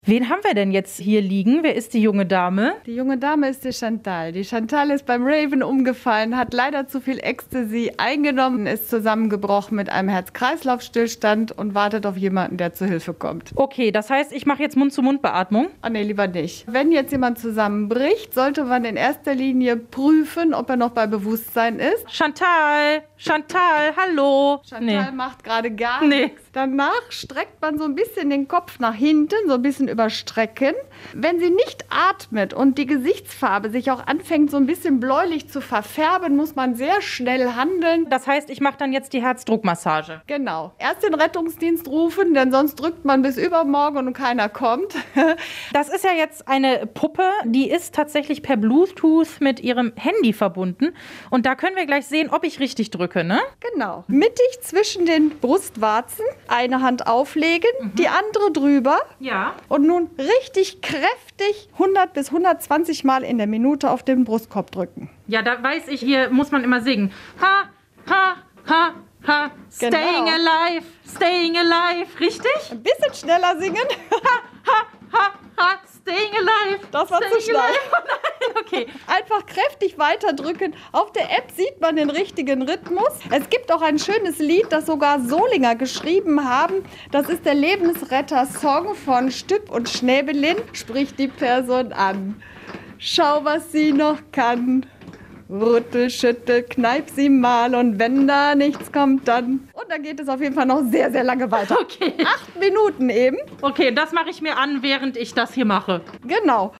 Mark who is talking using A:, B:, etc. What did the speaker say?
A: Wen haben wir denn jetzt hier liegen? Wer ist die junge Dame?
B: Die junge Dame ist die Chantal. Die Chantal ist beim Raven umgefallen, hat leider zu viel Ecstasy eingenommen, ist zusammengebrochen mit einem Herz-Kreislauf-Stillstand und wartet auf jemanden, der zu Hilfe kommt.
A: Okay, das heißt, ich mache jetzt Mund-zu-Mund-Beatmung?
B: Ah nee, lieber nicht. Wenn jetzt jemand zusammenbricht, sollte man in erster Linie prüfen, ob er noch bei Bewusstsein ist.
A: Chantal, hallo.
B: Chantal macht gerade gar nichts. Danach streckt man so ein bisschen den Kopf nach hinten, so ein bisschen überstrecken. Wenn sie nicht atmet und die Gesichtsfarbe sich auch anfängt, so ein bisschen bläulich zu verfärben, muss man sehr schnell handeln.
A: Das heißt, ich mache dann jetzt die Herzdruckmassage.
B: Genau. Erst den Rettungsdienst rufen, denn sonst drückt man bis übermorgen und keiner kommt.
A: Das ist ja jetzt eine Puppe, die ist tatsächlich per Bluetooth mit ihrem Handy verbunden. Und da können wir gleich sehen, ob ich richtig drücke, ne?
B: Genau. Mittig zwischen den Brustwarzen eine Hand auflegen, die andere drüber.
A: Ja.
B: Und nun richtig kräftig 100 bis 120 Mal in der Minute auf den Brustkorb drücken.
A: Ja, da weiß ich, hier muss man immer singen. Ha, ha, ha, ha.
B: Genau.
A: Staying alive. Richtig?
B: Ein bisschen schneller singen.
A: Staying alive.
B: Das war zu schnell.
A: Nein, okay.
B: Einfach kräftig weiter drücken. Auf der App sieht man den richtigen Rhythmus. Es gibt auch ein schönes Lied, das sogar Solinger geschrieben haben. Das ist der Lebensretter-Song von Stüpp und Schnäbelin. Spricht die Person an. Schau, was sie noch kann. Rüttel, schüttel, kneip sie mal und wenn da nichts kommt, dann... Und dann geht es auf jeden Fall noch sehr, sehr lange weiter.
A: Okay.
B: 8 Minuten eben.
A: Okay, das mache ich mir an, während ich das hier mache.
B: Genau.